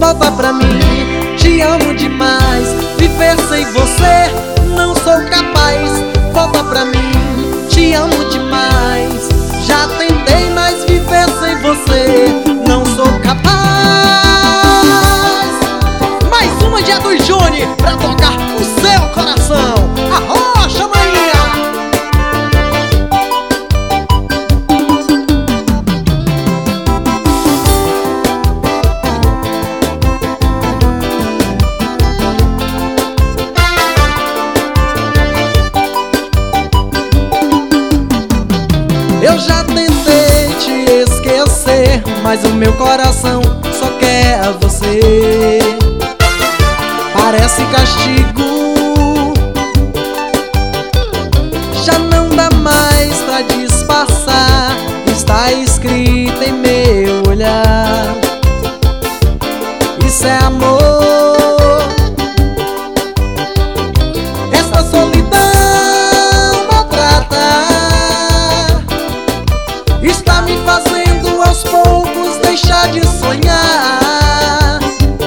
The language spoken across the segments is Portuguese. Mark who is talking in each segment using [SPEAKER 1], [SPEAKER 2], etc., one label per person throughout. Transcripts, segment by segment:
[SPEAKER 1] volta pra mim. Te amo demais, viver sem você não sou capaz. Volta pra mim, te amo demais. Já tentei, mas viver sem você não sou capaz. Mais uma de Edu e Juni pra tocar o seu coração. Arrocha, maninha! Eu já tentei te esquecer, mas o meu coração só quer você. Parece castigo, já não dá mais pra disfarçar. Está escrito em meu olhar, isso é amor. Essa solidão maltrata, está me fazendo aos poucos deixar de sonhar.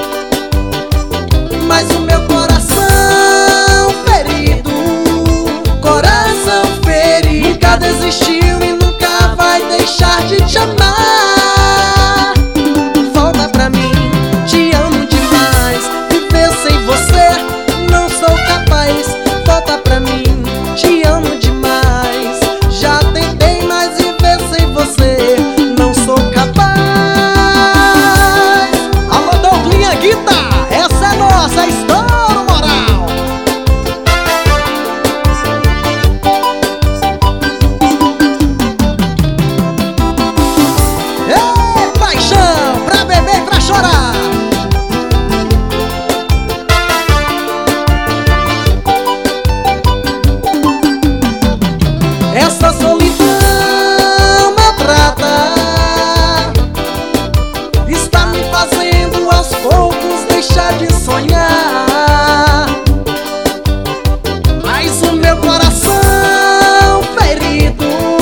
[SPEAKER 1] Mas o meu coração ferido, nunca desistiu e nunca vai deixar de te amar. Volta pra mim, te amo demais. Viver sem você não sou capaz. Volta pra mim, te amo demais. Já tentei, mas viver sem você não sou capaz. Alô, Douglinha Guita, essa é nossa estouro moral. Ei, paixão, pra beber e pra chorar. Essa solidão maltrata, está me fazendo aos poucos deixar de sonhar. Mas o meu coração ferido,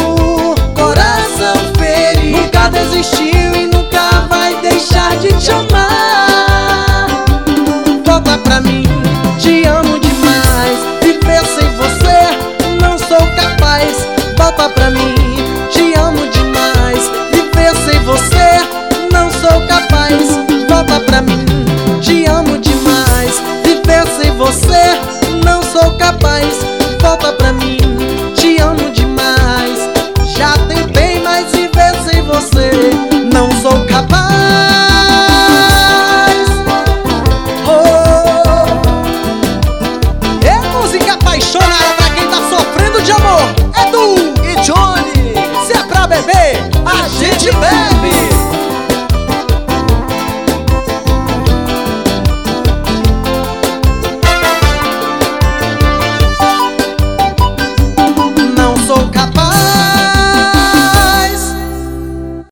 [SPEAKER 1] nunca desistiu e nunca vai deixar de te amar. Volta pra mim, te amo demais. Viver sem você não sou capaz. Volta pra mim, te amo demais. Viver sem você não sou capaz. Volta pra mim, te amo demais. Viver sem você não sou capaz. Volta pra mim, te amo demais. Já tentei, mas viver sem você não sou capaz. Oh, é música apaixonada pra quem tá sofrendo de amor. Edu e Juni, se é pra beber, a gente bebe.